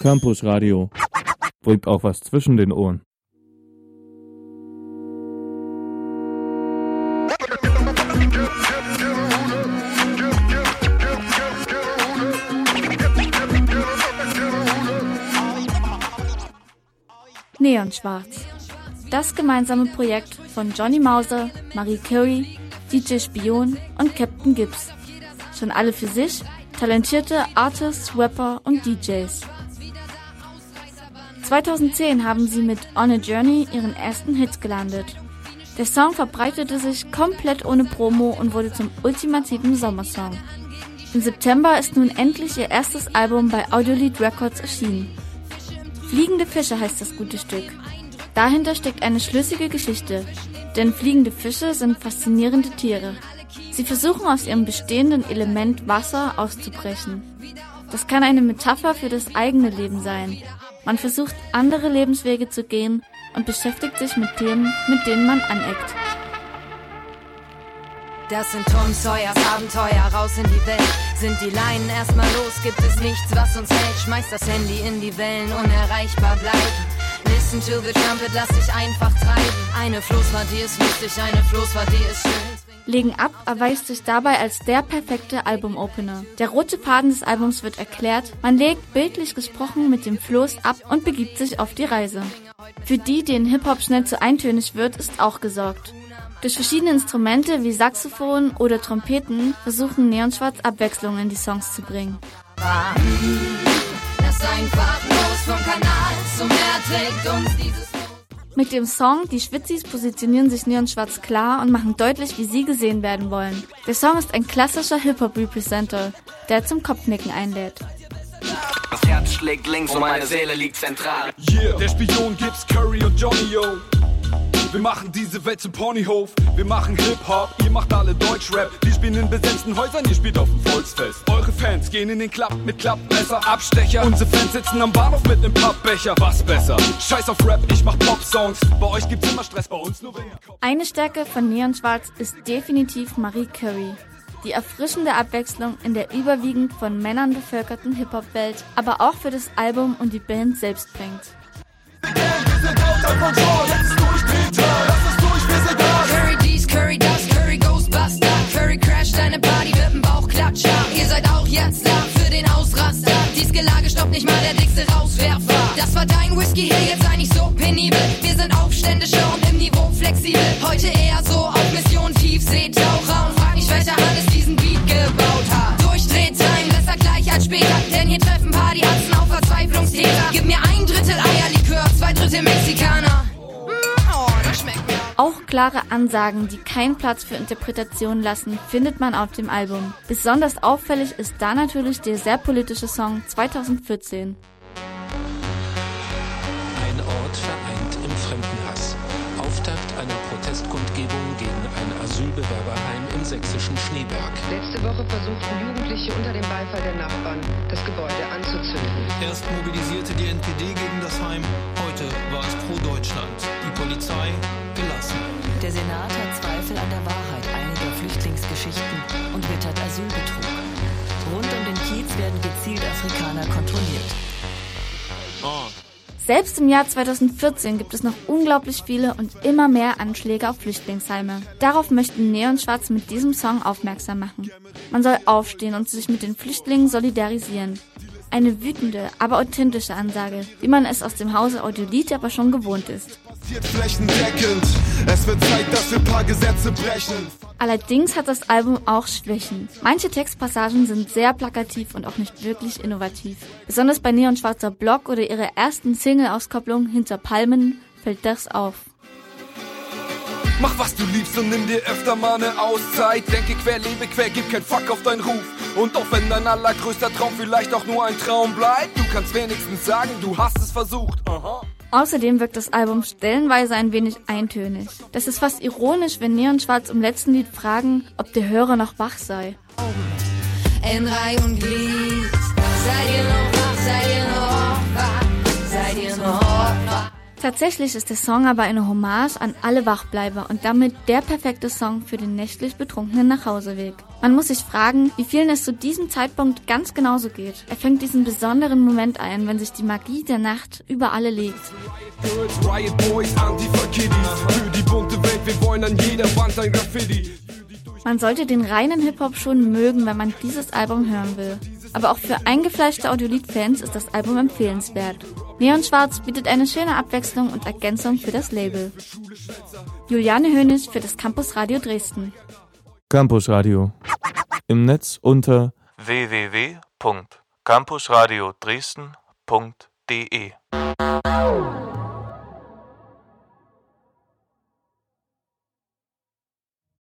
Campus Radio. Bringt auch was zwischen den Ohren. Neonschwarz. Das gemeinsame Projekt von Johnny Mauser, Marie Curry, DJ Spion und Captain Gibbs. Schon alle für sich talentierte Artists, Rapper und DJs. 2010 haben sie mit On a Journey ihren ersten Hit gelandet. Der Song verbreitete sich komplett ohne Promo und wurde zum ultimativen Sommersong. Im September ist nun endlich ihr erstes Album bei Audiolied Records erschienen. Fliegende Fische heißt das gute Stück. Dahinter steckt eine schlüssige Geschichte, denn fliegende Fische sind faszinierende Tiere. Sie versuchen aus ihrem bestehenden Element Wasser auszubrechen. Das kann eine Metapher für das eigene Leben sein. Man versucht, andere Lebenswege zu gehen und beschäftigt sich mit Themen, mit denen man aneckt. Das sind Tom Sawyers Abenteuer, raus in die Welt. Sind die Leinen erstmal los, gibt es nichts, was uns hält. Schmeiß das Handy in die Wellen, unerreichbar bleiben. Listen to the trumpet, lass dich einfach treiben. Eine Floßfahrt, die ist lustig, eine Floßfahrt, die ist schön. Legen ab erweist sich dabei als der perfekte Albumopener. Der rote Faden des Albums wird erklärt, man legt bildlich gesprochen mit dem Floß ab und begibt sich auf die Reise. Für die, denen Hip-Hop schnell zu eintönig wird, ist auch gesorgt. Durch verschiedene Instrumente wie Saxophon oder Trompeten versuchen Neonschwarz Abwechslung in die Songs zu bringen. Lass einfach los vom Kanal, zum Meer trägt uns dieses. Mit dem Song Die Schwitzis positionieren sich Neonschwarz klar und machen deutlich, wie sie gesehen werden wollen. Der Song ist ein klassischer Hip-Hop-Representer, der zum Kopfnicken einlädt. Das Herz schlägt links und meine Seele liegt zentral. Yeah, der Spion Gibbs, Curry und Johnny, yo. Wir machen diese Welt zum Ponyhof, wir machen Hip-Hop, ihr macht alle Deutschrap. Wir spielen in besetzten Häusern, ihr spielt auf dem Volksfest. Eure Fans gehen in den Club mit Klappmesser, Abstecher. Unsere Fans sitzen am Bahnhof mit nem Pappbecher. Was besser? Scheiß auf Rap, ich mach Pop-Songs. Bei euch gibt's immer Stress, bei uns nur weniger. Eine Stärke von Neonschwarz ist definitiv Marie Curry. Die erfrischende Abwechslung in der überwiegend von Männern bevölkerten Hip-Hop-Welt, aber auch für das Album und die Band selbst bringt. Curry dies, Curry das, Curry Ghostbuster. Curry Crash, deine Party wird ein Bauchklatscher. Ihr seid auch jetzt da für den Ausraster. Dies Gelage stoppt nicht mal der dickste Rauswerfer. Das war dein Whisky hier, jetzt sei nicht so penibel. Wir sind Aufständische und im Niveau flexibel. Heute eher so auf Mission Tiefseetaucher. Und frag nicht, welcher Hannes diesen Beat gebaut hat. Durchdrehtime, besser gleich als später. Denn hier treffen Partyatzen auf Verzweiflungstäter. Gib mir 1/3 Eierlikör, 2/3 Mexikaner. Oh, das schmeckt mir. Auch klare Ansagen, die keinen Platz für Interpretationen lassen, findet man auf dem Album. Besonders auffällig ist da natürlich der sehr politische Song 2014. Ein Ort vereint im Fremdenhass. Auftakt einer Protestkundgebung gegen ein Asylbewerberheim im sächsischen Schneeberg. Letzte Woche versuchten Jugendliche unter dem Beifall der Nachbarn, das Gebäude anzuzünden. Erst mobilisierte die NPD gegen das Heim, heute war es pro Deutschland. Die Polizei gelassen. Der Senat hat Zweifel an der Wahrheit einiger Flüchtlingsgeschichten und wittert Asylbetrug. Rund um den Kiez werden gezielt Afrikaner kontrolliert. Selbst im Jahr 2014 gibt es noch unglaublich viele und immer mehr Anschläge auf Flüchtlingsheime. Darauf möchten Neonschwarz mit diesem Song aufmerksam machen. Man soll aufstehen und sich mit den Flüchtlingen solidarisieren. Eine wütende, aber authentische Ansage, wie man es aus dem Hause Audiolied aber schon gewohnt ist. Es wird Zeit, dass wir ein paar Gesetze brechen. Allerdings hat das Album auch Schwächen. Manche Textpassagen sind sehr plakativ und auch nicht wirklich innovativ. Besonders bei Neonschwarzer Block oder ihrer ersten Single-Auskopplung Hinter Palmen fällt das auf. Mach was du liebst und nimm dir öfter mal eine Auszeit. Denke quer, lebe quer, gib kein Fuck auf deinen Ruf. Und auch wenn dein allergrößter Traum vielleicht auch nur ein Traum bleibt, du kannst wenigstens sagen, du hast es versucht. Aha. Außerdem wirkt das Album stellenweise ein wenig eintönig. Das ist fast ironisch, wenn Neonschwarz im letzten Lied fragen, ob der Hörer noch wach sei. In Reih und Glied, seid ihr noch wach, seid ihr noch wach, seid ihr noch wach? Tatsächlich ist der Song aber eine Hommage an alle Wachbleiber und damit der perfekte Song für den nächtlich betrunkenen Nachhauseweg. Man muss sich fragen, wie vielen es zu diesem Zeitpunkt ganz genauso geht. Er fängt diesen besonderen Moment ein, wenn sich die Magie der Nacht über alle legt. Riot Boys, Antifa-Kiddies, für die bunte Welt, wir wollen an jeder Wand ein Graffiti. Man sollte den reinen Hip-Hop schon mögen, wenn man dieses Album hören will. Aber auch für eingefleischte Audiolied-Fans ist das Album empfehlenswert. Neon Schwarz bietet eine schöne Abwechslung und Ergänzung für das Label. Juliane Hönig für das Campus Radio Dresden. Campus Radio. Im Netz unter www.campusradiodresden.de